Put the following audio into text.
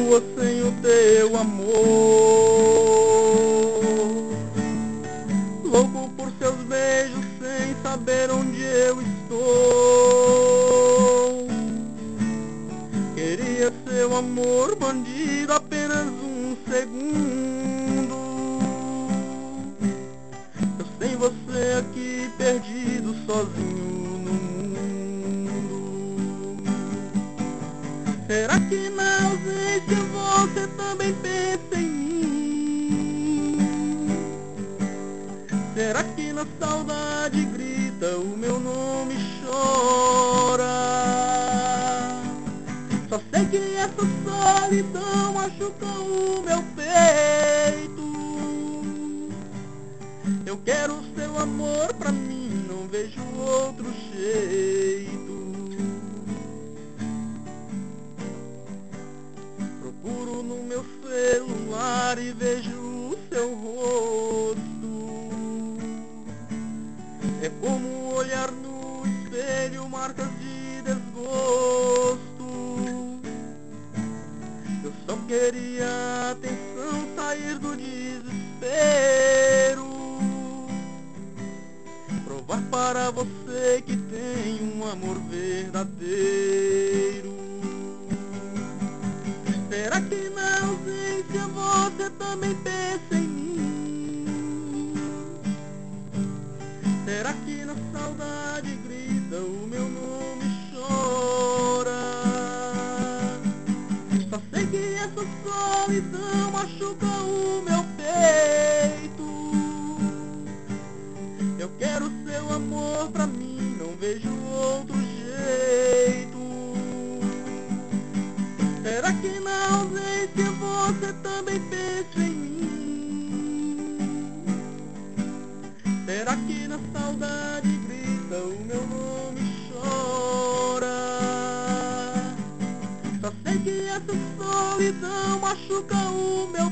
rua sem o teu amor. Louco por seus beijos sem saber onde eu estou. Queria seu amor bandido apenas um segundo. Eu sem você aqui perdido sozinho no mundo. Será que na ausência você também pensa em mim? Será que na saudade grita o meu nome e chora? Só sei que essa solidão machuca o meu peito. Eu quero o seu amor pra mim, não vejo outro jeito. Procuro no meu celular e vejo o seu rosto. É como olhar no espelho marcas de desgosto. Eu só queria atenção, sair do desespero. Provar para você que tem um amor verdadeiro. Será que na ausência você também pensa em mim? Será que na saudade grita o meu nome e chora? Só sei que essa solidão machuca o meu peito. Eu quero seu amor pra mim, não vejo outro jeito. Será que na ausência você também pensa em mim? Será que na saudade grita o meu nome e chora? Só sei que essa solidão machuca o meu